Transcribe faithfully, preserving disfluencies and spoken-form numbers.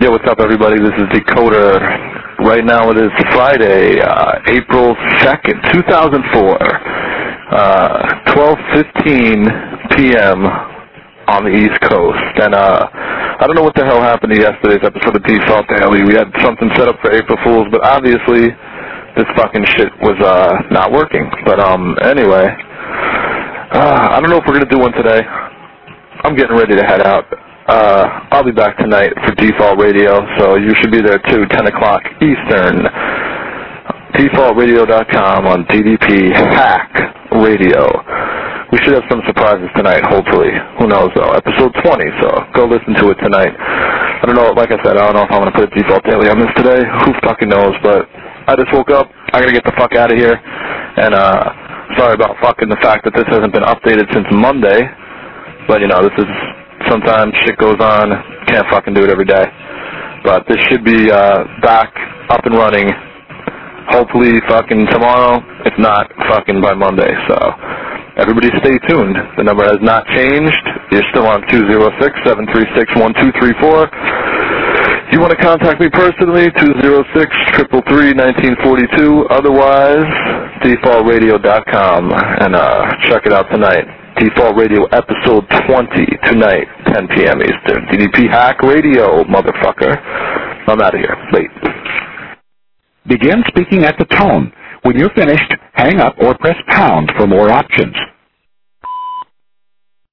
Yo, what's up, everybody? This is Dakota. Right now it is Friday, uh, April second, two thousand four, uh, twelve fifteen p m on the East Coast. And uh, I don't know what the hell happened to yesterday's episode of Default Daily. We had something set up for April Fools, but obviously this fucking shit was uh, not working. But um, anyway, uh, I don't know if we're going to do one today. I'm getting ready to head out. Uh, I'll be back tonight for Default Radio, so you should be there too, ten o'clock Eastern. default radio dot com on D D P Hack Radio. We should have some surprises tonight, hopefully. Who knows, though. Episode twenty, so go listen to it tonight. I don't know, like I said, I don't know if I'm going to put Default Daily on this today. Who fucking knows, but I just woke up. I got to get the fuck out of here. And, uh, sorry about fucking the fact that this hasn't been updated since Monday. But, you know, this is... Sometimes shit goes on, can't fucking do it every day. But this should be uh, back, up and running, hopefully fucking tomorrow, if not fucking by Monday. So everybody stay tuned. The number has not changed. You're still on two oh six, seven three six, one two three four. You want to contact me personally, two oh six, three three three, one nine four two. Otherwise, default radio dot com, and uh, check it out tonight. Default Radio episode twenty tonight, ten p m Eastern. D D P Hack Radio, motherfucker. I'm out of here. Late. Begin speaking at the tone. When you're finished, hang up or press pound for more options.